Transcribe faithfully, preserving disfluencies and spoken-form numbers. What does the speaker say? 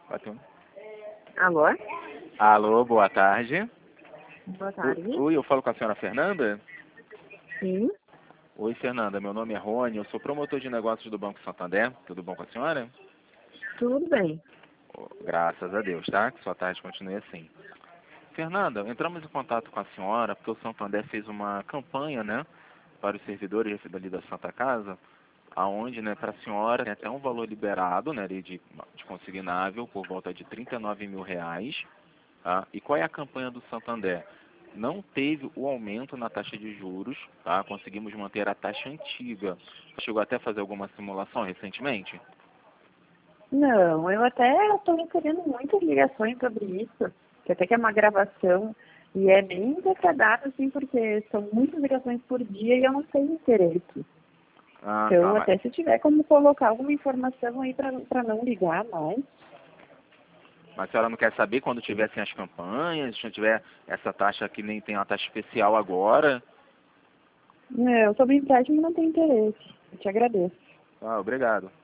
Bateu. Alô? Alô, boa tarde. Boa tarde. Oi, eu falo com a senhora Fernanda? Sim, Oi, Fernanda, meu nome é Rony, eu sou promotor de negócios do Banco Santander. Tudo bom com a senhora? tudo bem. Oh, graças a Deus, tá? Que sua tarde continue assim. Fernanda, entramos em contato com a senhora porque o Santander fez uma campanha, né, para os servidores ali da Santa Casa, aonde, né, para a senhora tem até um valor liberado, né, de, de consignável por volta de trinta e nove mil reais, tá? E qual é a campanha do Santander? Não teve o aumento na taxa de juros, tá? Conseguimos manter a taxa antiga. Chegou até a fazer alguma simulação recentemente? Não, eu até estou recebendo muitas ligações sobre isso, que até que é uma gravação, e é bem desagradável, assim, porque são muitas ligações por dia e eu não sei interesse. Ah, Então, tá, mas, até se tiver como colocar alguma informação aí para não ligar mais. mas a senhora não quer saber quando tivessem as campanhas, se tiver essa taxa que nem tem uma taxa especial agora? Não, sobre empréstimo não tem interesse. Eu te agradeço. Ah, obrigado.